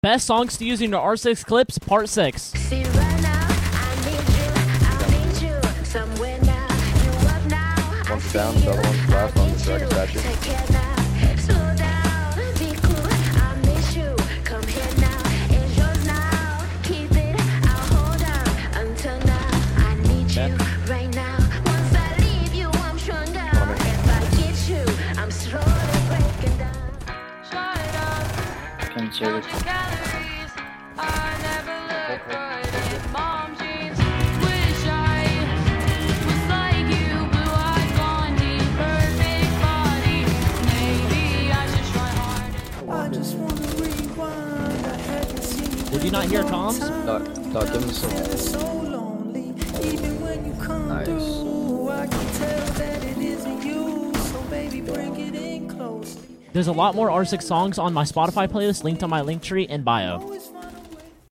Best songs to use in your R6 clips, part 6. See right now, I need you somewhere now. You up now, I One's see down, the other one's left on the you. second statue. Take care now, slow down, be cool. I miss you, come here now. It's yours now, keep it. I'll hold on until now. I need you right now. Once I leave you, I'm stronger. If I get you, I'm slowly breaking down. Can say that. Calories, I never look good in mom jeans. Wish I was like you, blue-eyed blondie, perfect body. Maybe I should try harder. I just wanna rewind. I haven't seen you. Did you not hear comms? Doc, give him some. So lonely, even when you come Nice. through, I can tell that it isn't you. So baby, bring it in close. There's a lot more R6 songs on my Spotify playlist linked on my link tree in bio. Oh, it's fine.